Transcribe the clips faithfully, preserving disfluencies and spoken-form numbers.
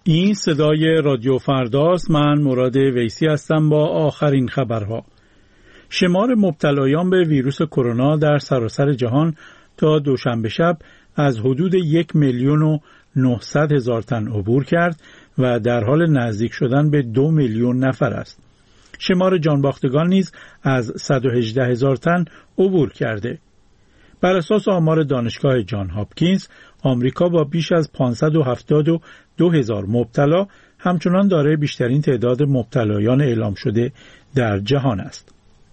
این صدای رادیو فرداست. من مراد ویسی هستم با آخرین خبرها. شمار مبتلایان به ویروس کرونا در سراسر جهان تا دوشنبه شب از حدود یک میلیون و نهصد هزار تن عبور کرد و در حال نزدیک شدن به دو میلیون نفر است. شمار جانباختگان نیز از صد و هجده هزار تن عبور کرده. بر اساس آمار دانشگاه جان هاپکینز، آمریکا با بیش از پانصد و هفتاد و دو هزار مبتلا همچنان دارای بیشترین تعداد مبتلایان اعلام شده در جهان است.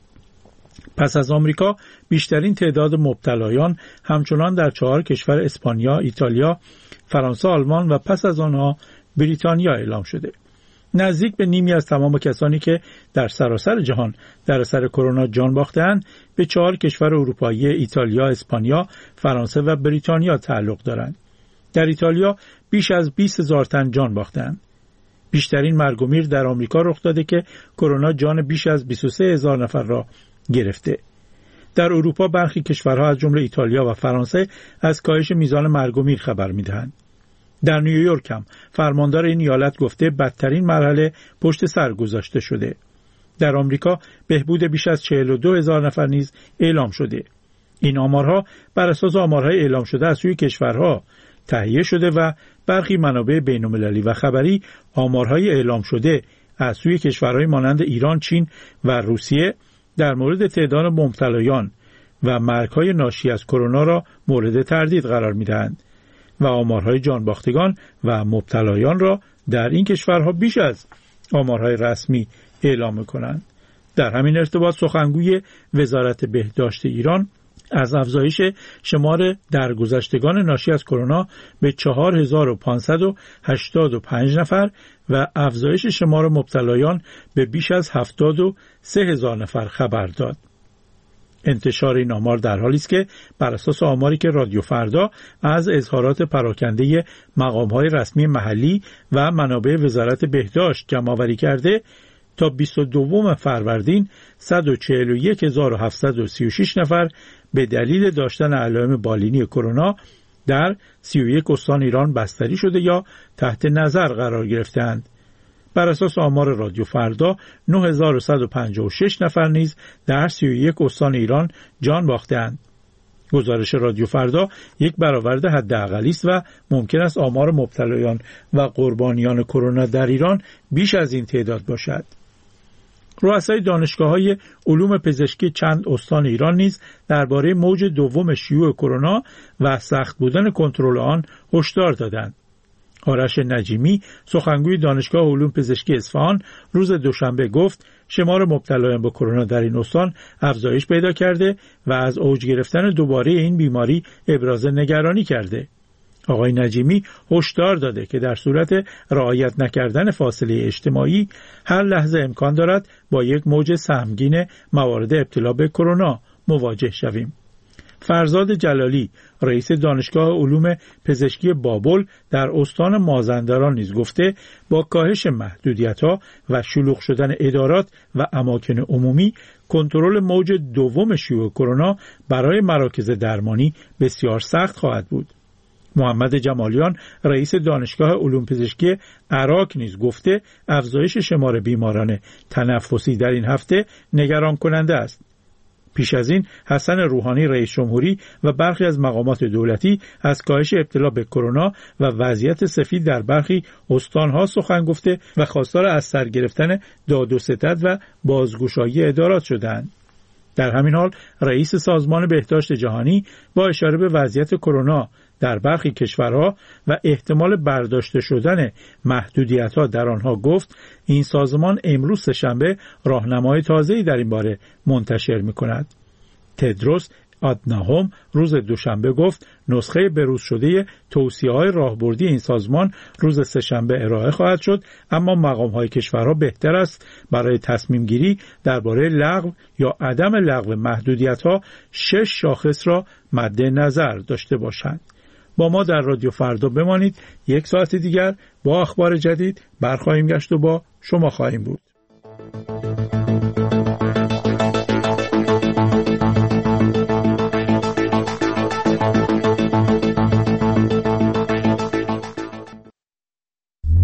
پس از آمریکا، بیشترین تعداد مبتلایان همچنان در چهار کشور اسپانیا، ایتالیا، فرانسه، آلمان و پس از آنها بریتانیا اعلام شده. نزدیک به نیمی از تمام کسانی که در سراسر جهان در اثر کرونا جان باختند به چهار کشور اروپایی ایتالیا، اسپانیا، فرانسه و بریتانیا تعلق دارند. در ایتالیا بیش از بیست هزار تن جان باختند. بیشترین مرگ و میر در آمریکا رخ داده که کرونا جان بیش از بیست و سه هزار نفر را گرفته. در اروپا برخی کشورها از جمله ایتالیا و فرانسه از کاهش میزان مرگ و میر خبر می‌دهند. در نیویورک هم فرماندار این ایالت گفته بدترین مرحله پشت سر گذاشته شده. در آمریکا بهبود بیش از چهل و دو هزار نفر نیز اعلام شده. این آمارها بر اساس آمارهای اعلام شده از سوی کشورها تهیه شده و برخی منابع بین‌المللی و خبری آمارهای اعلام شده از سوی کشورهای مانند ایران، چین و روسیه در مورد تعداد مبتلایان و مرگ‌های ناشی از کرونا را مورد تردید قرار می‌دهند و آمارهای جانباختگان و مبتلایان را در این کشورها بیش از آمارهای رسمی اعلام می‌کنند. در همین ارتباط سخنگوی وزارت بهداشت ایران از افزایش شمار درگذشتگان ناشی از کرونا به چهار هزار و پانصد و هشتاد و پنج نفر و افزایش شمار مبتلایان به بیش از هفتاد و سه هزار نفر خبر داد. انتشار این آمار در حالی است که بر اساس آماری که رادیو فردا از اظهارات پراکنده مقام‌های رسمی محلی و منابع وزارت بهداشت جمع‌آوری کرده، تا بیست و دوم فروردین صد و چهل و یک هزار و هفتصد و سی و شش نفر به دلیل داشتن علائم بالینی کرونا در سی و یک استان ایران بستری شده یا تحت نظر قرار گرفتند. بر اساس آمار رادیو فردا نه هزار و صد و پنجاه و شش نفر نیز در سی و یک استان ایران جان باختند. گزارش رادیو فردا یک برآورد حداقلی است و ممکن است آمار مبتلایان و قربانیان کرونا در ایران بیش از این تعداد باشد. رؤسای دانشگاه‌های علوم پزشکی چند استان ایران نیز درباره موج دوم شیوع کرونا و سخت بودن کنترل آن هشدار دادند. آرش نجیمی، سخنگوی دانشگاه علوم پزشکی اصفهان، روز دوشنبه گفت شمار مبتلایان به کرونا در این استان افزایش پیدا کرده و از اوج گرفتن دوباره این بیماری ابراز نگرانی کرده. آقای نجیمی هشدار داده که در صورت رعایت نکردن فاصله اجتماعی هر لحظه امکان دارد با یک موج سهمگین موارد ابتلا به کرونا مواجه شویم. فرزاد جلالی، رئیس دانشگاه علوم پزشکی بابل در استان مازندران نیز گفته با کاهش محدودیت‌ها و شلوغ شدن ادارات و اماکن عمومی، کنترل موج دوم شیوع کرونا برای مراکز درمانی بسیار سخت خواهد بود. محمد جمالیان، رئیس دانشگاه علوم پزشکی عراق نیز گفته افزایش شمار بیماران تنفسی در این هفته نگران کننده است. پیش از این حسن روحانی رئیس جمهوری و برخی از مقامات دولتی از کاهش ابتلا به کرونا و وضعیت سفید در برخی استانها سخن گفته و خواستار از سر گرفتن داد و ستد و بازگشایی ادارات شدند. در همین حال رئیس سازمان بهداشت جهانی با اشاره به وضعیت کرونا در برخی کشورها و احتمال برداشته شدن محدودیت‌ها در آنها گفت این سازمان امروز سه‌شنبه راهنمای تازه‌ای در این باره منتشر می‌کند. تدروس آدناهم روز دوشنبه گفت نسخه بروز شده توصیه‌های راهبردی این سازمان روز سه‌شنبه ارائه خواهد شد، اما مقام‌های کشورها بهتر است برای تصمیم گیری درباره لغو یا عدم لغو محدودیت‌ها شش شاخص را مد نظر داشته باشند. با ما در رادیو فردا بمانید. یک ساعت دیگر با اخبار جدید برخواهیم گشت و با شما خواهیم بود.